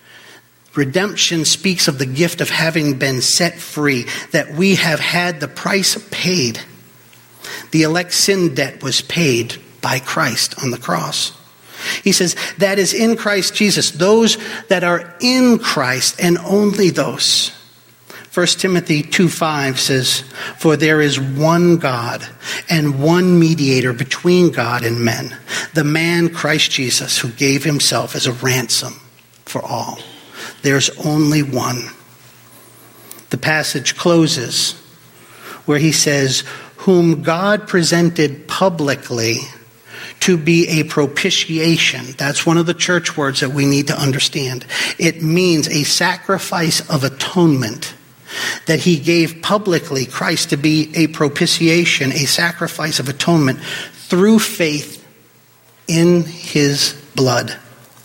Redemption speaks of the gift of having been set free, that we have had the price paid. The elect's sin debt was paid by Christ on the cross. He says, that is in Christ Jesus, those that are in Christ and only those. 1 Timothy 2:5 says, for there is one God and one mediator between God and men, the man Christ Jesus, who gave himself as a ransom for all. There's only one. The passage closes where he says, whom God presented publicly to be a propitiation. That's one of the church words that we need to understand. It means a sacrifice of atonement. That he gave publicly Christ to be a propitiation, a sacrifice of atonement through faith in his blood.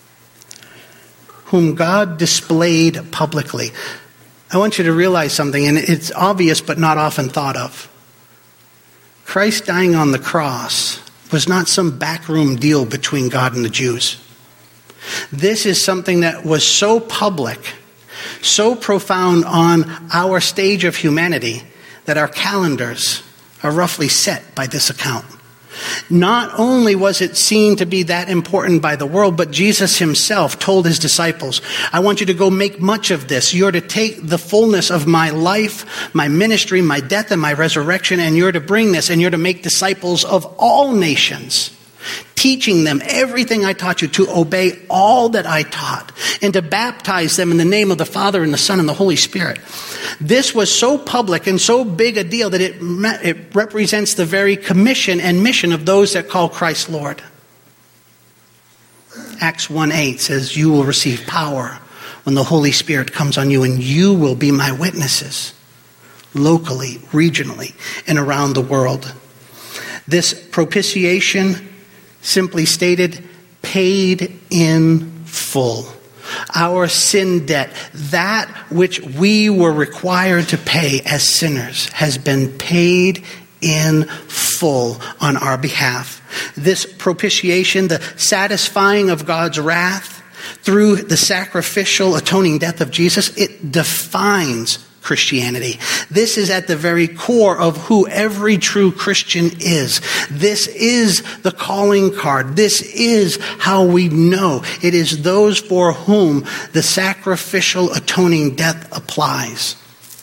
Whom God displayed publicly. I want you to realize something, and it's obvious but not often thought of. Christ dying on the cross was not some backroom deal between God and the Jews. This is something that was so public, so profound on our stage of humanity that our calendars are roughly set by this account. Not only was it seen to be that important by the world, but Jesus himself told his disciples, I want you to go make much of this. You're to take the fullness of my life, my ministry, my death, and my resurrection, and you're to bring this, and you're to make disciples of all nations, teaching them everything I taught you, to obey all that I taught, and to baptize them in the name of the Father and the Son and the Holy Spirit. This was so public and so big a deal that it represents the very commission and mission of those that call Christ Lord. Acts 1:8 says, you will receive power when the Holy Spirit comes on you, and you will be my witnesses locally, regionally, and around the world. This propitiation, simply stated, paid in full. Our sin debt, that which we were required to pay as sinners, has been paid in full on our behalf. This propitiation, the satisfying of God's wrath through the sacrificial atoning death of Jesus, it defines Christianity. This is at the very core of who every true Christian is. This is the calling card. This is how we know. It is those for whom the sacrificial atoning death applies.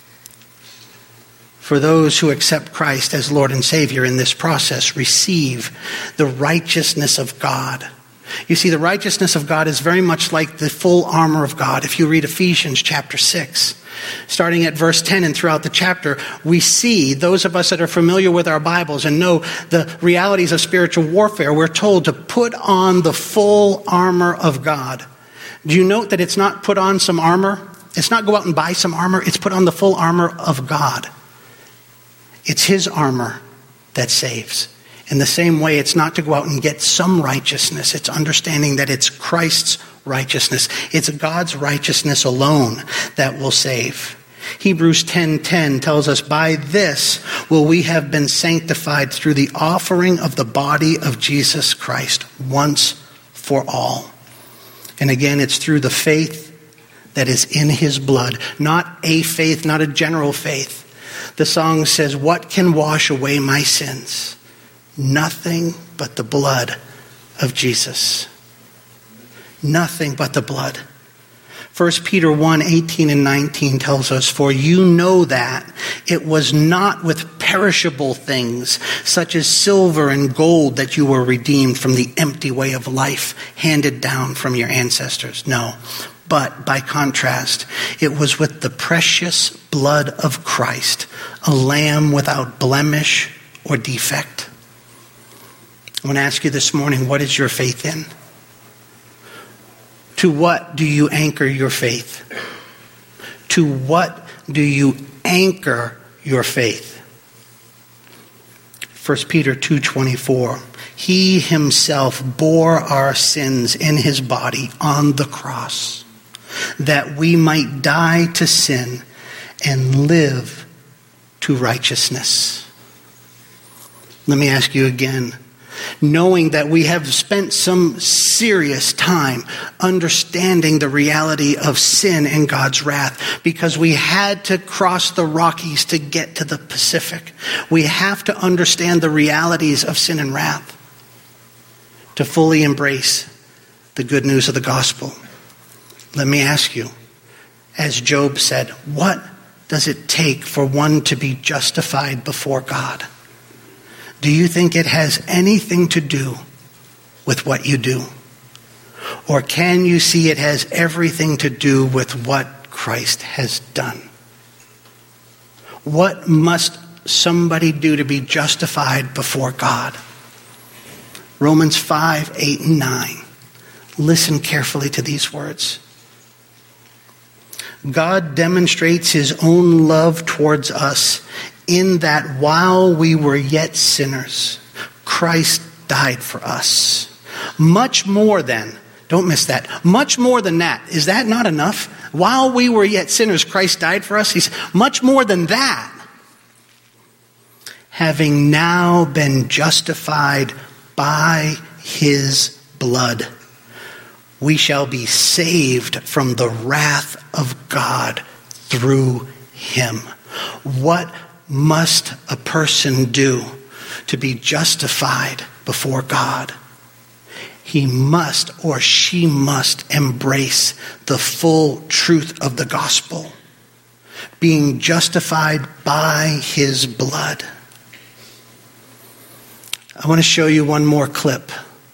For those who accept Christ as Lord and Savior in this process, receive the righteousness of God. You see, the righteousness of God is very much like the full armor of God. If you read Ephesians chapter 6, starting at verse 10 and throughout the chapter, we see, those of us that are familiar with our Bibles and know the realities of spiritual warfare, we're told to put on the full armor of God. Do you note that it's not put on some armor? It's not go out and buy some armor. It's put on the full armor of God. It's his armor that saves. In the same way, it's not to go out and get some righteousness. It's understanding that it's Christ's righteousness. It's God's righteousness alone that will save. Hebrews 10:10 tells us, by this will we have been sanctified through the offering of the body of Jesus Christ once for all. And again, it's through the faith that is in his blood. Not a faith, not a general faith. The song says, what can wash away my sins? Nothing but the blood of Jesus. Nothing but the blood. 1 Peter 1:18 and 19 tells us, for you know that it was not with perishable things, such as silver and gold, that you were redeemed from the empty way of life handed down from your ancestors. No, but by contrast, it was with the precious blood of Christ, a lamb without blemish or defect. I want to ask you this morning, what is your faith in? To what do you anchor your faith? To what do you anchor your faith? 1 Peter 2:24. He himself bore our sins in his body on the cross, that we might die to sin and live to righteousness. Let me ask you again. Knowing that we have spent some serious time understanding the reality of sin and God's wrath, because we had to cross the Rockies to get to the Pacific. We have to understand the realities of sin and wrath to fully embrace the good news of the gospel. Let me ask you, as Job said, what does it take for one to be justified before God? Do you think it has anything to do with what you do? Or can you see it has everything to do with what Christ has done? What must somebody do to be justified before God? Romans 5:8 and 9. Listen carefully to these words. God demonstrates his own love towards us in that while we were yet sinners, Christ died for us. Much more than, don't miss that, much more than that. Is that not enough? While we were yet sinners, Christ died for us. He's much more than that. Having now been justified by his blood, we shall be saved from the wrath of God through him. What must a person do to be justified before God, he must or she must embrace the full truth of the gospel, being justified by his blood. I want to show you one more clip,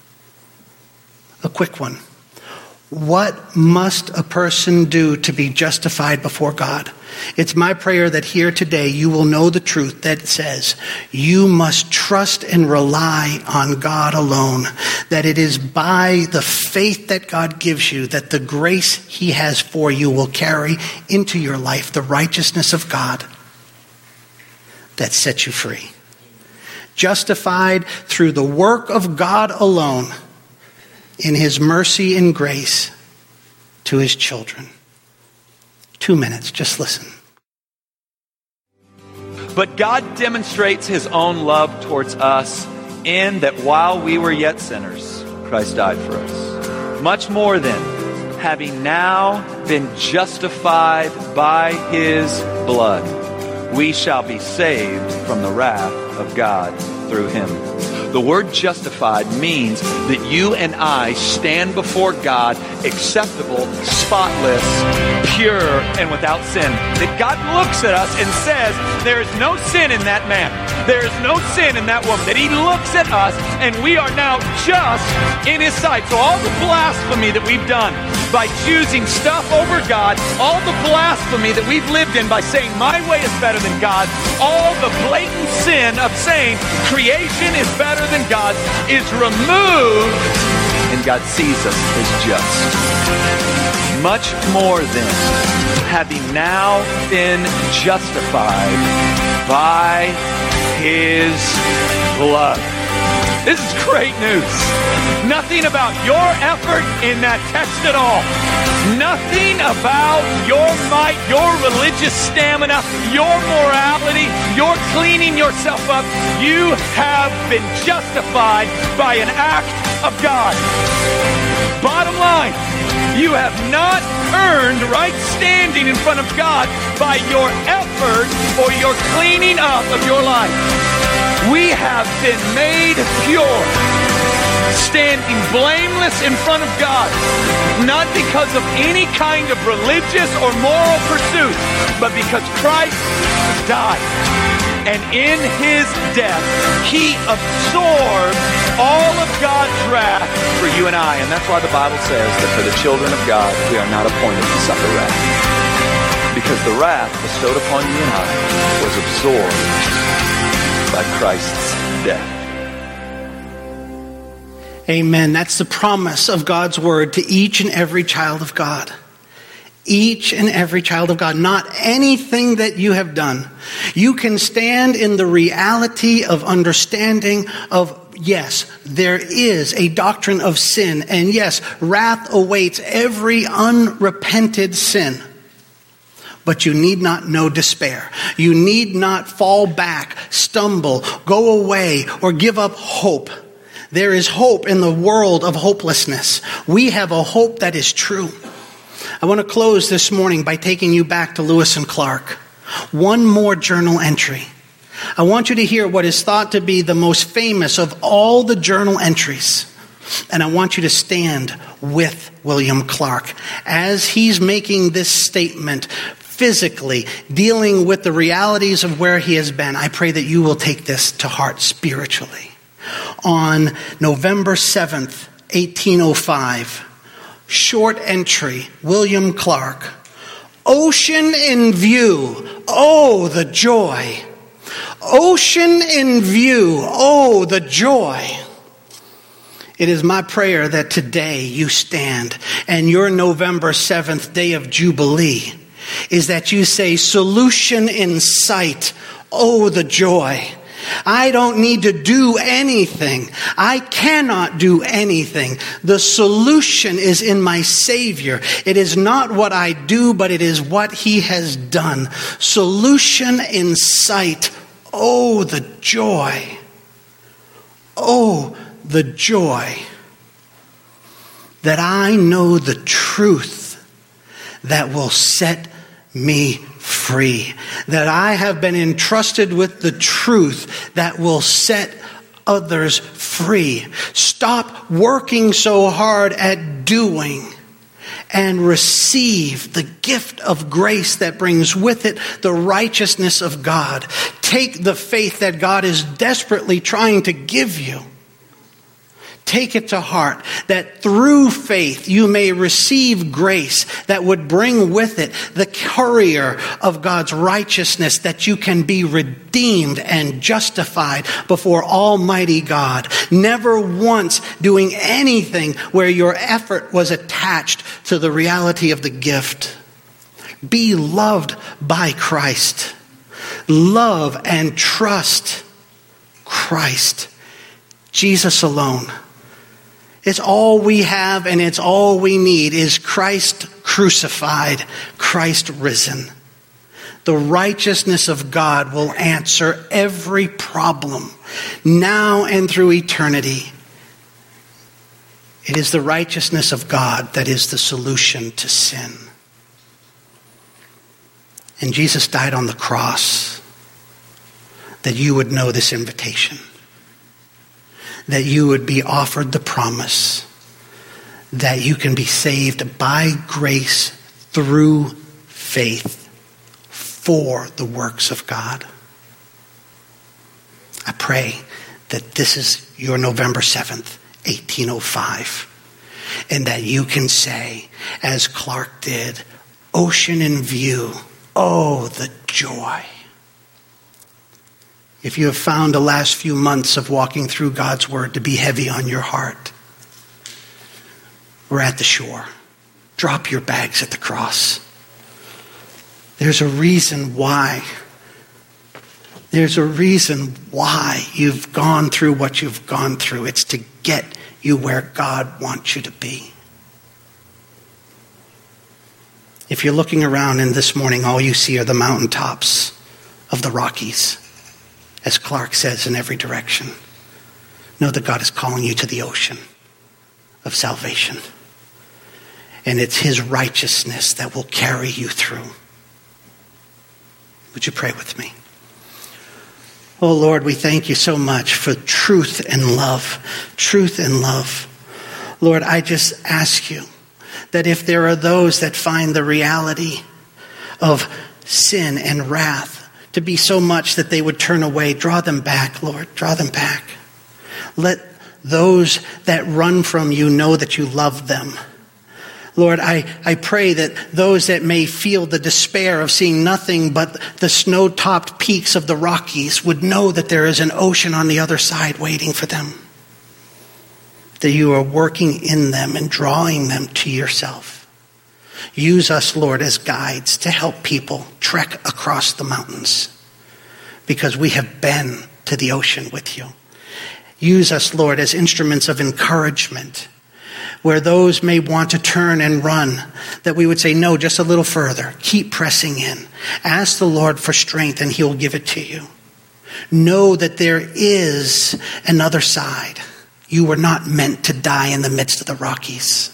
a quick one. What must a person do to be justified before God? It's my prayer that here today you will know the truth that says you must trust and rely on God alone, that it is by the faith that God gives you that the grace he has for you will carry into your life the righteousness of God that sets you free. Justified through the work of God alone in his mercy and grace to his children. 2 minutes, just listen. But God demonstrates his own love towards us in that while we were yet sinners, Christ died for us. Much more then, having now been justified by his blood, we shall be saved from the wrath of God through him. The word justified means that you and I stand before God acceptable, spotless, pure, and without sin. That God looks at us and says, there is no sin in that man. There is no sin in that woman. That he looks at us and we are now just in his sight. So all the blasphemy that we've done by choosing stuff over God, all the blasphemy that we've lived in by saying my way is better than God, all the blatant sin of saying creation is better than God is removed, and God sees us as just. Much more then, having now been justified by his blood. This is great news. Nothing about your effort in that text at all. Nothing about your might, your religious stamina, your morality, your cleaning yourself up. You have been justified by an act of God. Bottom line, you have not earned right standing in front of God by your effort or your cleaning up of your life. We have been made pure, standing blameless in front of God, not because of any kind of religious or moral pursuit, but because Christ died. And in his death, he absorbed all of God's wrath for you and I. And that's why the Bible says that for the children of God, we are not appointed to suffer wrath. Because the wrath bestowed upon you and I was absorbed by Christ's death. Amen. That's the promise of God's word to each and every child of God. Each and every child of God. Not anything that you have done. You can stand in the reality of understanding of, yes, there is a doctrine of sin. And yes, wrath awaits every unrepented sin. But you need not know despair. You need not fall back, stumble, go away, or give up hope. There is hope in the world of hopelessness. We have a hope that is true. I want to close this morning by taking you back to Lewis and Clark. One more journal entry. I want you to hear what is thought to be the most famous of all the journal entries. And I want you to stand with William Clark as he's making this statement, physically dealing with the realities of where he has been. I pray that you will take this to heart spiritually. On November 7th, 1805, short entry, William Clark. Ocean in view, oh the joy. Ocean in view, oh the joy. It is my prayer that today you stand and your November 7th day of Jubilee is that you say, solution in sight, oh the joy. I don't need to do anything. I cannot do anything. The solution is in my Savior. It is not what I do, but it is what he has done. Solution in sight. Oh, the joy. Oh, the joy that I know the truth that will set me free. free, that I have been entrusted with the truth that will set others free. Stop working so hard at doing and receive the gift of grace that brings with it the righteousness of God. Take the faith that God is desperately trying to give you. Take it to heart, that through faith you may receive grace that would bring with it the courier of God's righteousness, that you can be redeemed and justified before Almighty God. Never once doing anything where your effort was attached to the reality of the gift. Be loved by Christ. Love and trust Christ. Jesus alone. It's all we have and it's all we need is Christ crucified, Christ risen. The righteousness of God will answer every problem now and through eternity. It is the righteousness of God that is the solution to sin. And Jesus died on the cross that you would know this invitation. That you would be offered the promise that you can be saved by grace through faith for the works of God. I pray that this is your November 7th, 1805, and that you can say, as Clark did, ocean in view, oh, the joy. If you have found the last few months of walking through God's Word to be heavy on your heart, we're at the shore. Drop your bags at the cross. There's a reason why. There's a reason why you've gone through what you've gone through. It's to get you where God wants you to be. If you're looking around and this morning all you see are the mountaintops of the Rockies, as Clark says, in every direction, know that God is calling you to the ocean of salvation. And it's His righteousness that will carry you through. Would you pray with me? Oh Lord, we thank you so much for truth and love. Truth and love. Lord, I just ask you that if there are those that find the reality of sin and wrath to be so much that they would turn away, draw them back, Lord. Draw them back. Let those that run from you know that you love them. Lord, I pray that those that may feel the despair of seeing nothing but the snow-topped peaks of the Rockies would know that there is an ocean on the other side waiting for them. That you are working in them and drawing them to yourself. Use us, Lord, as guides to help people trek across the mountains because we have been to the ocean with you. Use us, Lord, as instruments of encouragement where those may want to turn and run, that we would say, no, just a little further. Keep pressing in. Ask the Lord for strength and He'll give it to you. Know that there is another side. You were not meant to die in the midst of the Rockies.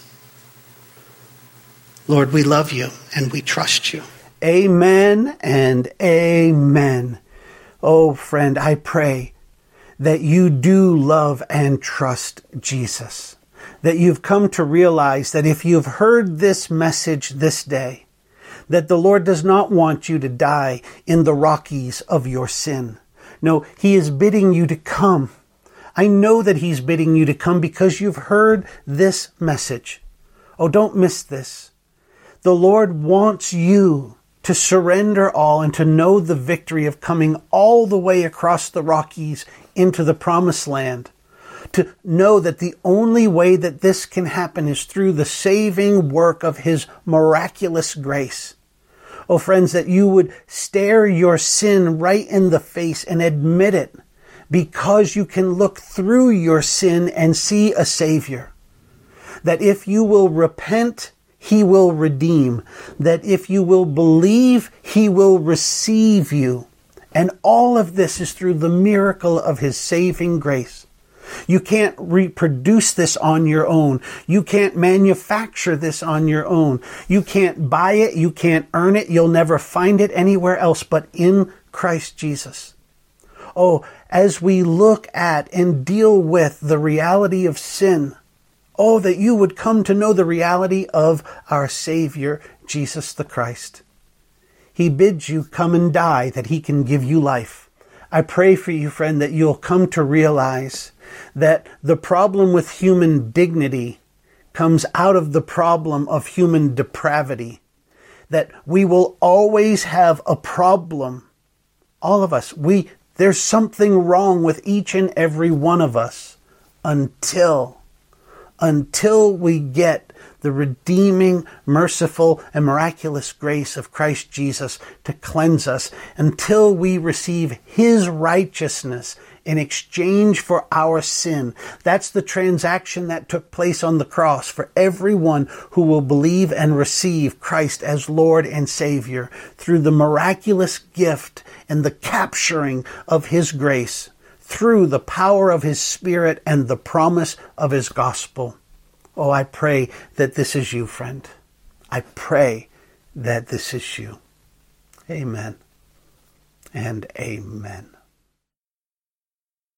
Lord, we love you and we trust you. Amen and amen. Oh, friend, I pray that you do love and trust Jesus. That you've come to realize that if you've heard this message this day, that the Lord does not want you to die in the Rockies of your sin. No, He is bidding you to come. I know that He's bidding you to come because you've heard this message. Oh, don't miss this. The Lord wants you to surrender all and to know the victory of coming all the way across the Rockies into the promised land. To know that the only way that this can happen is through the saving work of His miraculous grace. Oh, friends, that you would stare your sin right in the face and admit it because you can look through your sin and see a Savior. That if you will repent, He will redeem. That if you will believe, He will receive you. And all of this is through the miracle of His saving grace. You can't reproduce this on your own. You can't manufacture this on your own. You can't buy it. You can't earn it. You'll never find it anywhere else but in Christ Jesus. Oh, as we look at and deal with the reality of sin, oh, that you would come to know the reality of our Savior, Jesus the Christ. He bids you come and die that He can give you life. I pray for you, friend, that you'll come to realize that the problem with human dignity comes out of the problem of human depravity. That we will always have a problem. All of us. There's something wrong with each and every one of us until we get the redeeming, merciful, and miraculous grace of Christ Jesus to cleanse us, until we receive His righteousness in exchange for our sin. That's the transaction that took place on the cross for everyone who will believe and receive Christ as Lord and Savior through the miraculous gift and the capturing of His grace, through the power of His Spirit and the promise of His gospel. Oh, I pray that this is you, friend. I pray that this is you. Amen and amen.